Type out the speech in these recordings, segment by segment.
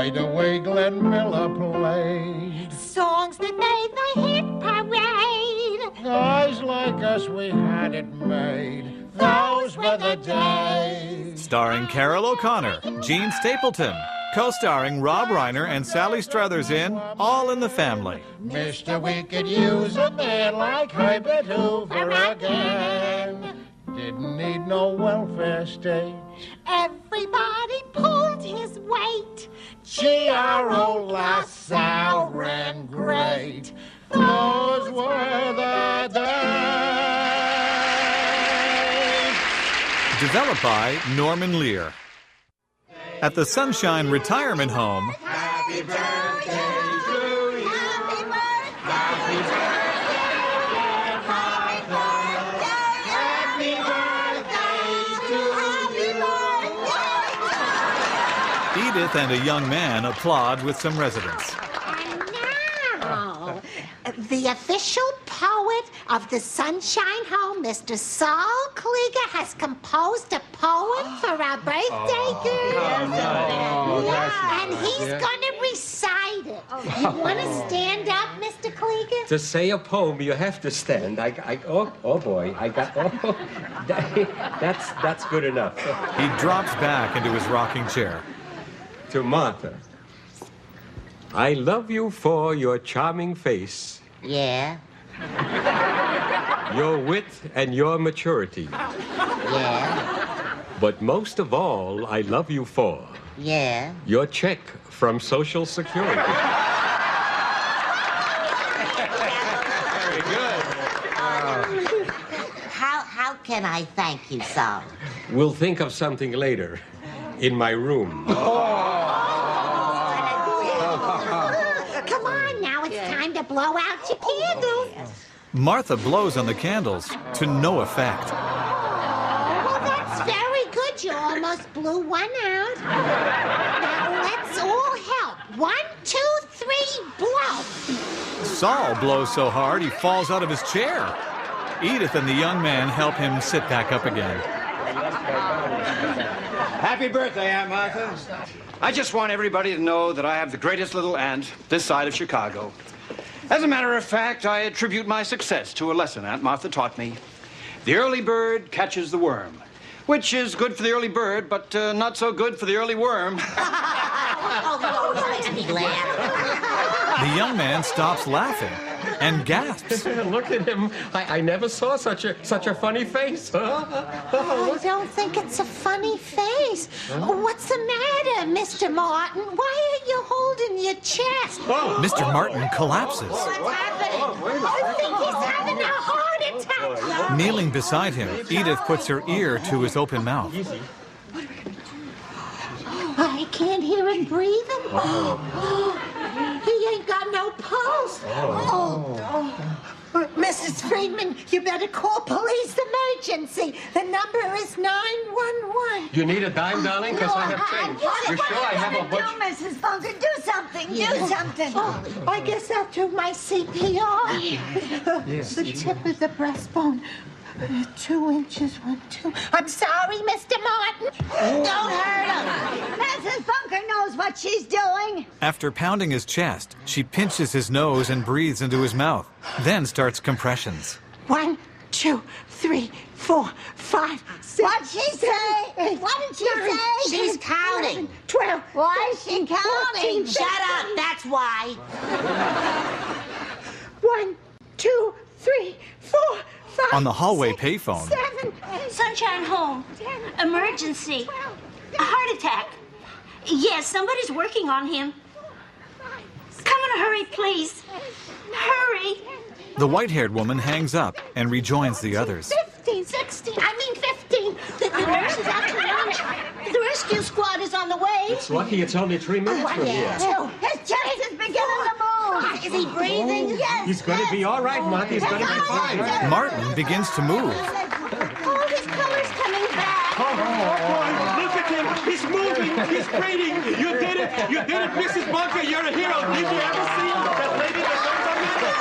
Right away Glenn Miller played songs that made the hit parade. Guys like us, we had it made. Those were the days. Starring Carol O'Connor, Gene Stapleton, co-starring Rob Reiner and Sally Struthers in All in the Family. Mr. We could use a man like Herbert Hoover again. Didn't need no welfare state. Everybody pulled his weight. G.R.O. LaSalle ran great. Those were the days. Developed by Norman Lear. At the Sunshine Retirement Home, Happy birthday to you. Happy birthday. Happy birthday. Happy birthday to you. Edith and a young man applaud with some residents. And now, the official poet of the Sunshine Home, Mr. Saul Klieger, has composed a poem for our birthday girl. And he's going to recite it. You want to stand up, Mr. Klieger? To say a poem, you have to stand. Oh boy, that's good enough. He drops back into his rocking chair. To Martha, I love you for your charming face, Yeah. your wit, and your maturity. Yeah. But most of all, I love you for Yeah. your check from Social Security. Very good. How can I thank you, Saul? We'll think of something later. In my room. Come on, now it's time to blow out your candles. Martha blows on the candles to no effect. Well, that's very good. You almost blew one out. Now let's all help. 1, 2, 3, blow. Saul blows so hard he falls out of his chair. Edith and the young man help him sit back up again. Happy birthday, Aunt Martha. I just want everybody to know that I have the greatest little aunt this side of Chicago. As a matter of fact, I attribute my success to a lesson Aunt Martha taught me. The early bird catches the worm, which is good for the early bird, but not so good for the early worm. Makes me laugh. The young man stops laughing and gasps. Look at him. I never saw such a funny face. I don't think it's a funny face. What's the matter, Mr. Martin? Why are you holding your chest? Mr. Martin collapses. What's happening? I think he's having a heart attack. Kneeling beside him, Edith puts her ear to his open mouth. I can't hear him breathing. He ain't got no pulse. Mrs. Friedman, you better call police emergency. The number is 911. You need a dime, darling? Because I have change. You sure I have a bunch? Mrs. Bunker, do something. Do something. I guess I'll do my CPR. The tip of the breastbone. 2 inches, 1, 2. I'm sorry, Mr. Martin. Don't hurt him. Mrs. Bunker knows what she's doing. After pounding his chest, she pinches his nose and breathes into his mouth, then starts compressions. 1, 2, 3, 4, 5, 6. What'd she say? 8, what did she say? She's counting. 12. Why is she counting? 14, Shut up, that's why. 1, 2, 3, 4, 5. On the hallway 6, payphone. 7, 8, Sunshine Home. 10, Emergency. 12, A heart attack. Yes, somebody's working on him. Come in a hurry, please. Hurry. The white-haired woman hangs up and rejoins the others. 15, 16. I mean 15. The nurse is out to lunch. The rescue squad is on the way. It's lucky it's only 3 minutes from here. 2. His chest is beginning to move. Is he breathing? Yes. He's going to be all right, Martha. He's going to be fine. Martin begins to move. Oh, his color's coming back. Look at him. He's moving. He's breathing. You did it. You did it, Mrs. Bunker. You're a hero. Did you ever see that lady that goes on there?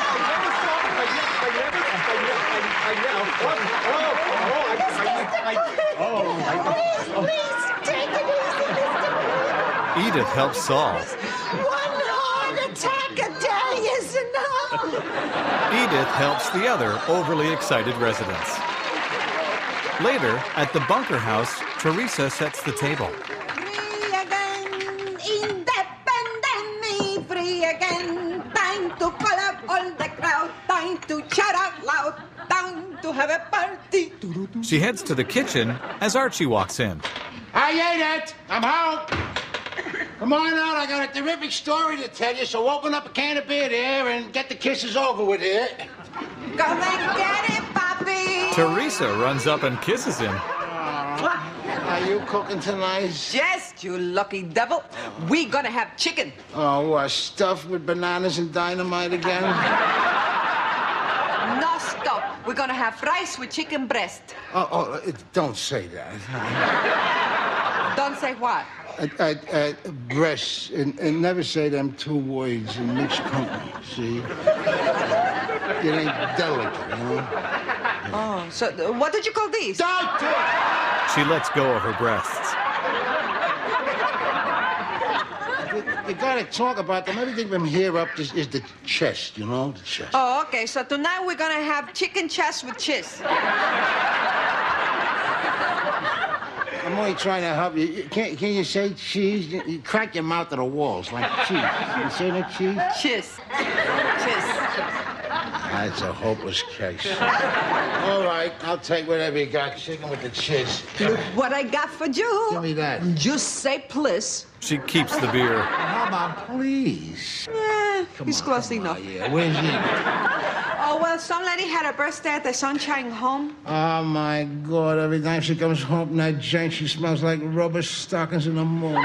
Please, take it easy, Mr. Edith helps Saul. One heart attack a day is enough. Edith helps the other overly excited residents. Later, at the bunker house, Teresa sets the table. Free again, independent me, free again. Time to call up all the crowd, time to shout out loud, time to have a party. She heads to the kitchen as Archie walks in. I ate it. I'm home. Come on out. I got a terrific story to tell you, so open up a can of beer there and get the kisses over with here. Come and get it, Papi. Teresa runs up and kisses him. Are you cooking tonight? Yes, you lucky devil. We gonna have chicken. Oh, stuffed with bananas and dynamite again? No stop. We're gonna have rice with chicken breast. Don't say that. Don't say what? Breasts, and never say them two words in mixed company, see? It ain't delicate, you know? Oh, so what did you call these? Don't do it! She lets go of her breasts. You gotta talk about them. Everything from here up is the chest, you know? The chest. Oh, okay. So tonight we're gonna have chicken chest with cheese. I'm only trying to help you. Can you say cheese? You crack your mouth to the walls like cheese. You say that cheese? Cheese. Cheese. That's a hopeless case. All right, I'll take whatever you got. Chicken with the cheese. Look what I got for you. Give me that. Just say please. She keeps the beer. How about please? He's close enough. Yeah, where's he? Oh, well, some lady had a birthday at the Sunshine Home. Oh, my God. Every time she comes home from that joint, she smells like rubber stockings in the morning.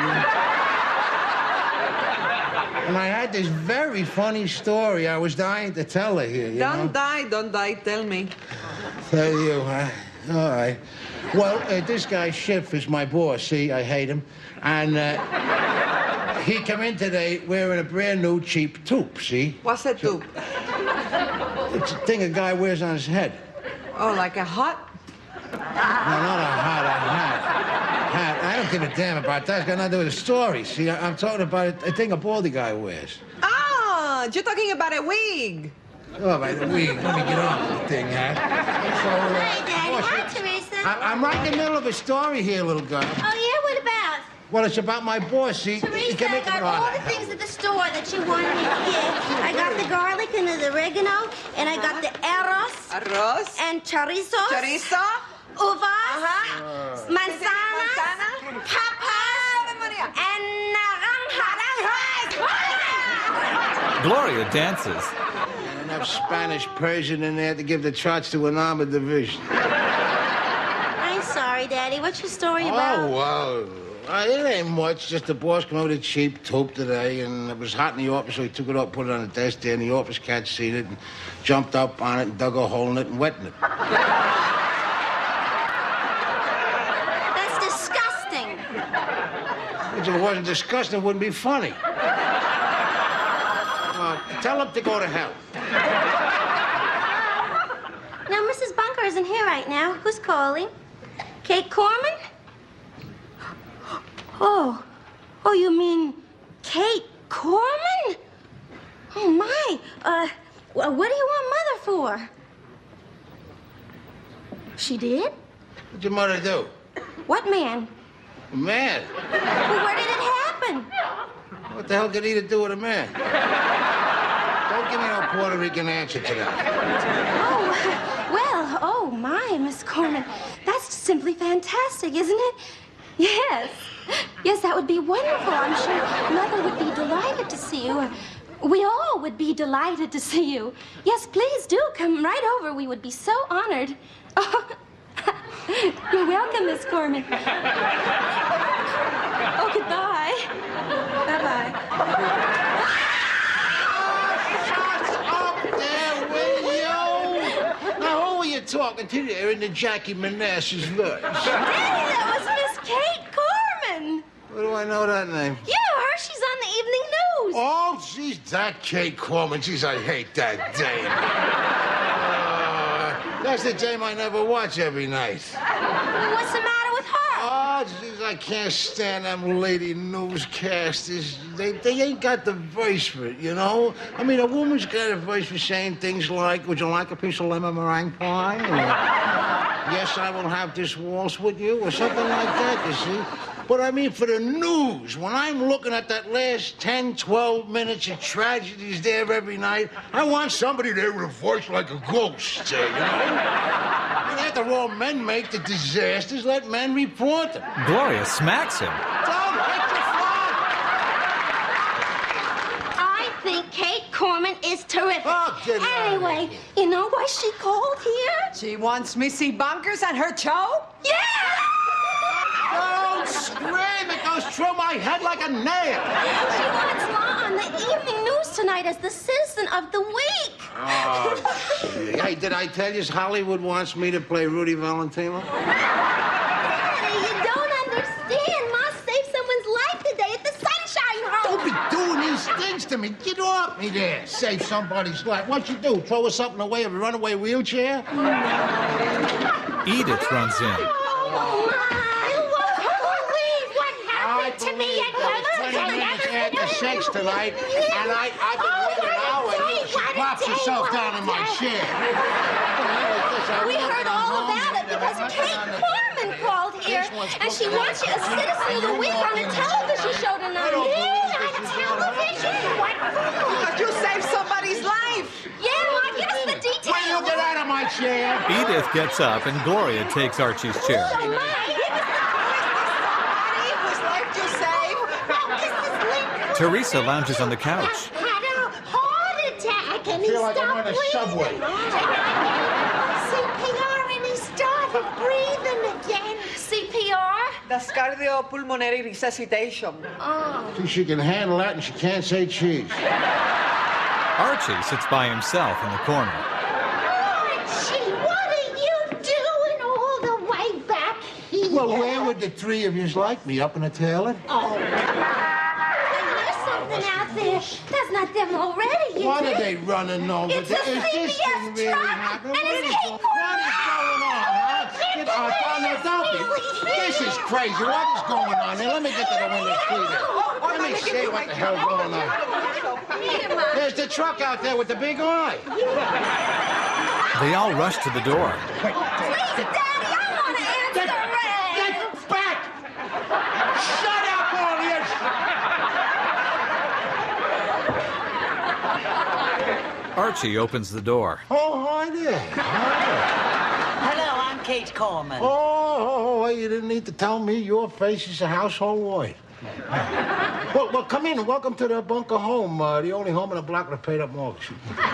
And I had this very funny story I was dying to tell her here, you know? Don't die, tell me. Tell you, huh? All right. Well, this guy Schiff is my boss, see? I hate him. And he come in today wearing a brand new cheap toque, see? What's that do? It's a thing a guy wears on his head. Oh, like a hat? No, not a hat, a hat. I don't give a damn about that. It's got nothing to do with the story, see? I'm talking about a thing a baldy guy wears. Ah, you're talking about a wig. Oh, by the way, let me get on with the thing, huh? Hi, Daddy. Hi, Teresa. I'm right in the middle of a story here, little girl. Oh, yeah? What about? Well, it's about my boss, see? Teresa, I got all the things at the store that you wanted me to get. I got the garlic and the oregano, and I got the Arroz. and chorizo. Chorizo. Uvas. Manzana. Papas. And naranja. Gloria dances. Enough Spanish Persian in there to give the charge to an armored division. I'm sorry, Daddy. What's your story about? Oh, well, it ain't much. Just the boss came over with a cheap taupe today, and it was hot in the office, so he took it up, put it on the desk there, and the office cat seen it and jumped up on it and dug a hole in it and wetted it. That's disgusting. If it wasn't disgusting, it wouldn't be funny. Tell him to go to hell. Now, Mrs. Bunker isn't here right now. Who's calling? Kate Corman? Oh, you mean Kate Corman? Oh, my. What do you want Mother for? She did? What'd your mother do? What man? A man. Well, where did it happen? What the hell could he do with a man? Don't give me no Puerto Rican answer to that. Oh, my, Miss Corman. That's simply fantastic, isn't it? Yes. Yes, that would be wonderful. I'm sure Mother would be delighted to see you. We all would be delighted to see you. Yes, please do come right over. We would be so honored. Oh, you're welcome, Miss Corman. Oh, goodbye. Bye-bye. Talking to there in the Jackie Manassas verse. Daddy, that was Miss Kate Corman. What do I know that name? You know her. She's on the evening news. Oh, she's that Kate Corman. Jeez, I hate that dame. That's the dame I never watch every night. What's the matter with her? Oh, geez, I can't stand them lady newscasters. They ain't got the voice for it, you know? I mean, a woman's got a voice for saying things like, would you like a piece of lemon meringue pie? Or, yes, I will have this waltz with you, or something like that, you see? But I mean, for the news, when I'm looking at that last 10, 12 minutes of tragedies there every night, I want somebody there with a voice like a ghost, you know? I mean, after all men make the disasters, let men report them. Gloria smacks him. Don't hit your flag! I think Kate Corman is terrific. Oh, get out of Anyway, you know why she called here? She wants Missy Bunkers and her show? Yeah! Don't scream! It goes through my head like a nail! She wants Ma on the evening news tonight as the citizen of the week. Oh, gee. Hey, did I tell you Hollywood wants me to play Rudy Valentino? Daddy, you don't understand. Ma saved someone's life today at the Sunshine Home. Don't be doing these things to me. Get off me there. Save somebody's life. What'd you do? Throw her something away of a runaway wheelchair? Edith runs in. Oh, my. To me at 20 minutes after sex tonight, and I've been waiting an hour, and you plopped yourself down in my chair. We heard all about it because Kate Corman called here, and she wants you a citizen of the week on a television show tonight. on television? What for? Because you saved somebody's life. Yeah, Ma, give us the details. Will you get out of my chair? Edith gets up, and Gloria takes Archie's chair. So, Ma, give us Somebody whose life you saved. Teresa lounges on the couch. Had a heart attack and he feel like I'm stopped on a breathing. subway. CPR and he started breathing again. CPR? That's cardiopulmonary resuscitation. See, she can handle that, and she can't say cheese. Archie sits by himself in the corner. Archie, what are you doing all the way back here? Well, where would the three of yous like me? Up in the toilet? Oh, There's something out there. That's not them already, is What it? are they running over? It's a Is this CBS thing really truck, happening? and it's What is going on, huh? Don't be. This is crazy. What is going on here? Let me get to the window seat. Let me see what the hell's going on. Here, Ma. There's the truck out there with the big eye. They all rush to the door. Please, Daddy, I want to answer the ring. Get back! Shut up, all of you! Archie opens the door. Oh, hi there. Hello, I'm Kate Corman. Oh, you didn't need to tell me. Your face is a household word. Well, come in and welcome to the Bunker Home, the only home in the block with a paid-up mortgage.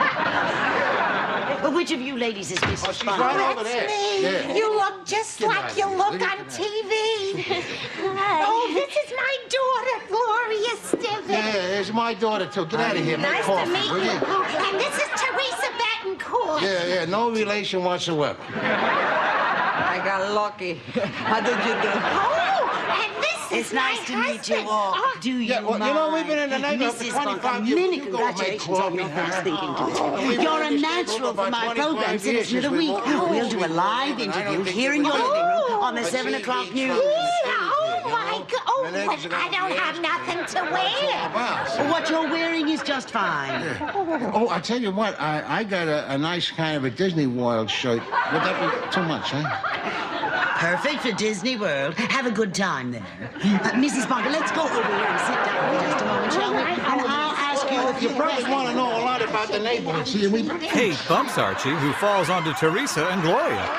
But which of you ladies is Mrs. Oh, she's Bunker? right over that's there. me. Yeah. You look just Get like out you of here. look Will you on get out? TV. Hi. Oh, this is my daughter, Gloria Stiven. Yeah, it's my daughter, too. Get out of here. Make Nice to coffee, meet will you. And this is Teresa Betancourt. Yeah, no relation whatsoever. I got lucky. How did you do? Oh, and this is It's nice my to meet you husband. all. Oh, Do you Yeah, well, mind? you know, we've been in the neighborhood for Mrs. 25 Bunker, years. many You go make congratulations on your coffee. first speaking to us. We've You're been a in this natural neighborhood for for my 25 program, years Citizen of since the we Week. moved here. We'll do a live And I don't interview think here it in your was living room good. on the But 7 she o'clock eats news. from- yeah, oh, you my know? God. Oh, And eggs but are I gonna don't be have eggs. nothing to That's all wear. about. What you're wearing is just fine. Oh, I tell you what, I got a nice kind of a Disney World shirt. Would that be too much, huh? Perfect for Disney World. Have a good time there. Mrs. Bunker, let's go over here and sit down for just a moment, shall we? And I'll ask you a You few probably questions. want to know a lot about the neighborhood. See, we... Kate bumps Archie, who falls onto Teresa and Gloria.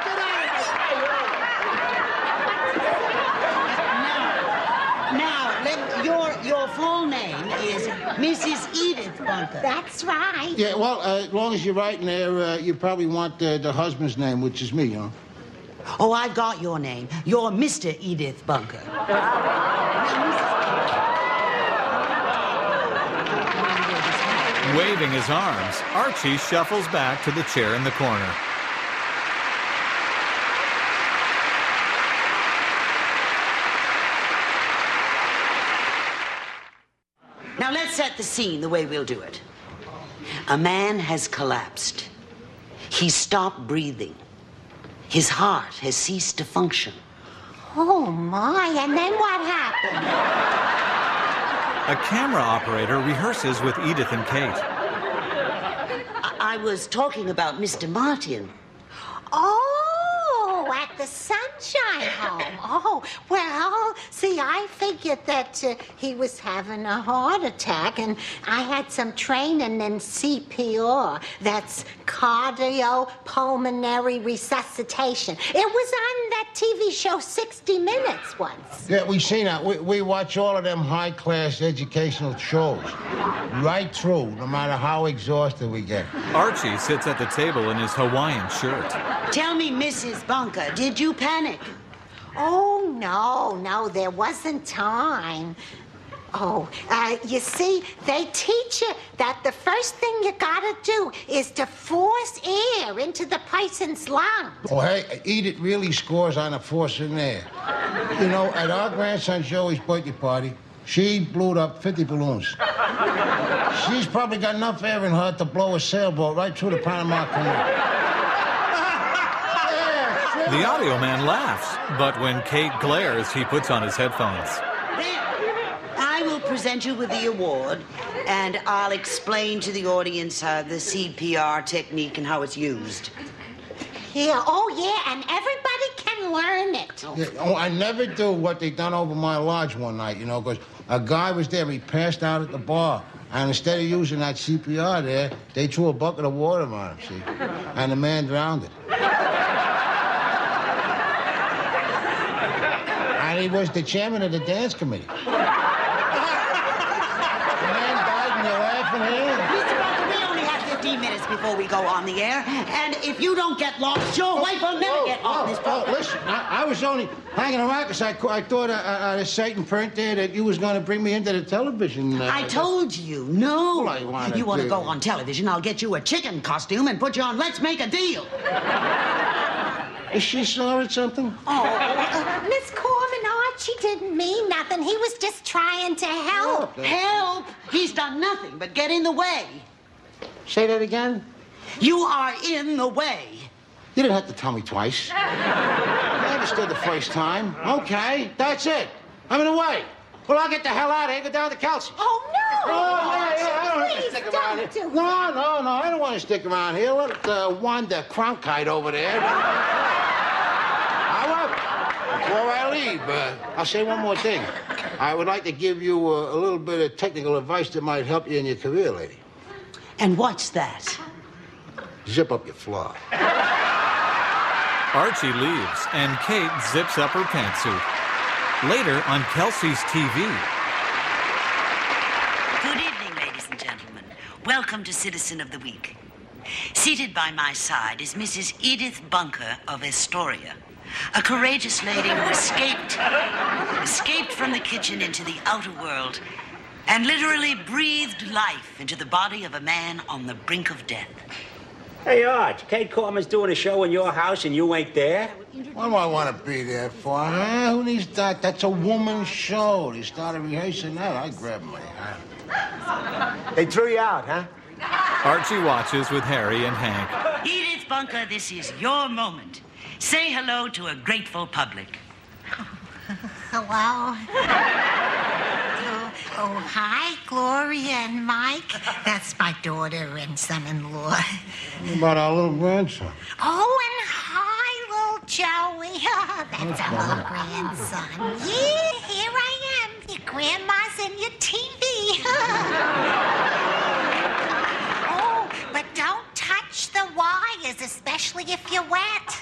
Now, your full name is Mrs. Edith Bunker. That's right. Yeah, well, as long as you're right in there, you probably want the husband's name, which is me, you know. Oh, I've got your name. You're Mr. Edith Bunker. Waving his arms, Archie shuffles back to the chair in the corner. Now, let's set the scene the way we'll do it. A man has collapsed. He's stopped breathing. His heart has ceased to function. Oh, my. And then what happened? A camera operator rehearses with Edith and Kate. I was talking about Mr. Martin. Oh, at the Sunshine Home. Oh, well, see, I figured that he was having a heart attack, and I had some training in CPR. That's cardiopulmonary resuscitation. It was on that TV show 60 Minutes once. Yeah, we seen that. We watch all of them high-class educational shows. Right through, no matter how exhausted we get. Archie sits at the table in his Hawaiian shirt. Tell me, Mrs. Bunker, did you panic? Oh, no, there wasn't time. Oh, you see, they teach you that the first thing you gotta do is to force air into the person's lungs. Oh, hey, Edith really scores on the force in there. You know, at our grandson Joey's birthday party, she blew up 50 balloons. She's probably got enough air in her to blow a sailboat right through the Panama Canal. The audio man laughs, but when Kate glares, he puts on his headphones. I will present you with the award, and I'll explain to the audience the CPR technique and how it's used. Yeah, oh, yeah, and everybody can learn it. Yeah, oh, I never do what they done over my lodge one night, you know, because a guy was there, he passed out at the bar. And instead of using that CPR there, they threw a bucket of water on him, see? And the man drowned it. And he was the chairman of the dance committee. The man died and you're laughing here? Mr. Bunker, we only have 15 minutes before we go on the air, and if you don't get lost, your wife will never get off this program. Listen, I was only hanging around because I thought a Satan print there that you was going to bring me into the television. I told you, no. All I wanna you want to do- go on television, I'll get you a chicken costume and put you on Let's Make a Deal. Is she sorry or something? Oh, Miss Corman, Archie didn't mean nothing. He was just trying to help. Help? He's done nothing but get in the way. Say that again? You are in the way. You didn't have to tell me twice. I understood the first time. Okay, that's it. I'm in the way. Well, I'll get the hell out of here. Go down to Kelsey. Oh, no. I don't want to Please stick around don't here. do No, I don't want to stick around here. Let Wanda Cronkite over there. However, before I leave, I'll say one more thing. I would like to give you a little bit of technical advice that might help you in your career, lady. And what's that? Zip up your fly. Archie leaves, and Kate zips up her pantsuit. Later on Kelsey's TV. Good evening, ladies and gentlemen. Welcome to Citizen of the Week. Seated by my side is Mrs. Edith Bunker of Astoria, a courageous lady who escaped from the kitchen into the outer world and literally breathed life into the body of a man on the brink of death. Hey, Arch, Kate Corman's doing a show in your house and you ain't there? What do I want to be there for, huh? Who needs that? That's a woman's show. They started rehearsing that. I grabbed my hat. They threw you out, huh? Archie watches with Harry and Hank. Edith Bunker, this is your moment. Say hello to a grateful public. Hello. Oh, hi, Gloria and Mike. That's my daughter and son-in-law. What about our little grandson? Oh, and hi, little Joey. That's our little grandson. Yeah, here I am. Your grandma's in your TV. Oh, but don't touch the wires, especially if you're wet.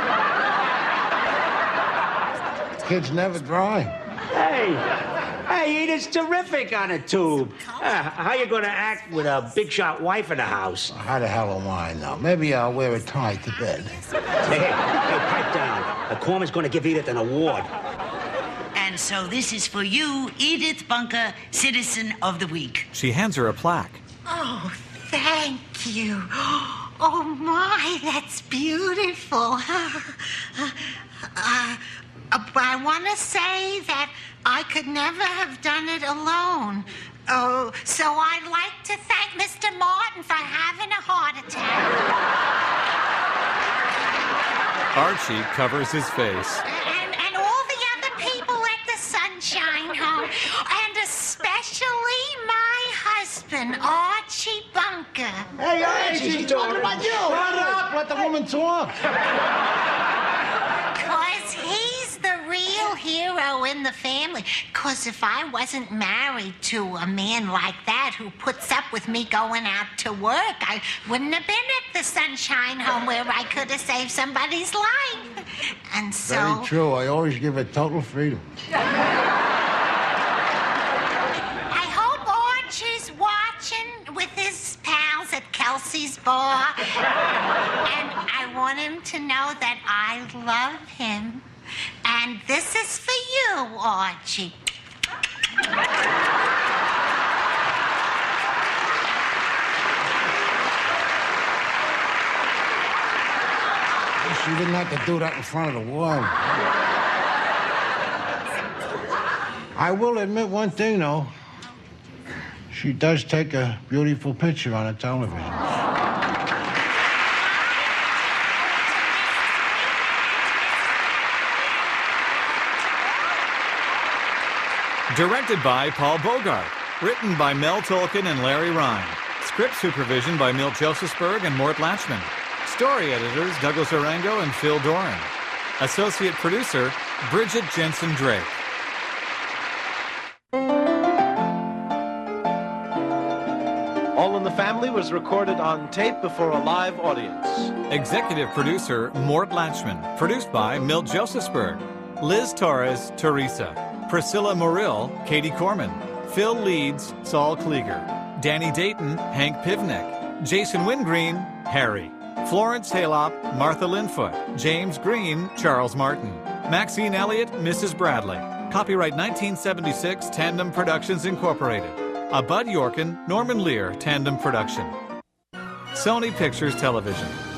Kid's never dry. Hey, Edith's terrific on a tube. How you gonna act with a big shot wife in the house? How the hell am I now? Maybe I'll wear a tie to bed. Hey, pipe down. Corman's gonna give Edith an award. And so this is for you, Edith Bunker, Citizen of the Week. She hands her a plaque. Oh, thank you. Oh, my, that's beautiful. I want to say that I could never have done it alone. Oh, so I'd like to thank Mr. Martin for having a heart attack. Archie covers his face. And all the Chairman Archie Bunker. Hey, Archie, she's talking about you. Shut up! Let the woman talk. Because he's the real hero in the family. Because if I wasn't married to a man like that who puts up with me going out to work, I wouldn't have been at the Sunshine Home where I could have saved somebody's life. And so... Very true. I always give her total freedom. I hope Archie's watching with his pals at Kelsey's bar. And I want him to know that I love him. And this is for you, Archie. She didn't have to do that in front of the world. I will admit one thing, though. She does take a beautiful picture on a television. Directed by Paul Bogart. Written by Mel Tolkien and Larry Ryan. Script supervision by Milt Josephsberg and Mort Lachman. Story editors Douglas Orengo and Phil Doran. Associate producer Bridget Jensen Drake. All in the Family was recorded on tape before a live audience. Executive producer Mort Lachman. Produced by Milt Josephsberg. Liz Torres, Teresa. Priscilla Morrill, Katie Corman. Phil Leeds, Saul Klieger. Danny Dayton, Hank Pivnik. Jason Wingreen, Harry. Florence Halop, Martha Linfoot. James Green, Charles Martin. Maxine Elliott, Mrs. Bradley. Copyright 1976, Tandem Productions Incorporated. A Bud Yorkin, Norman Lear Tandem Production. Sony Pictures Television.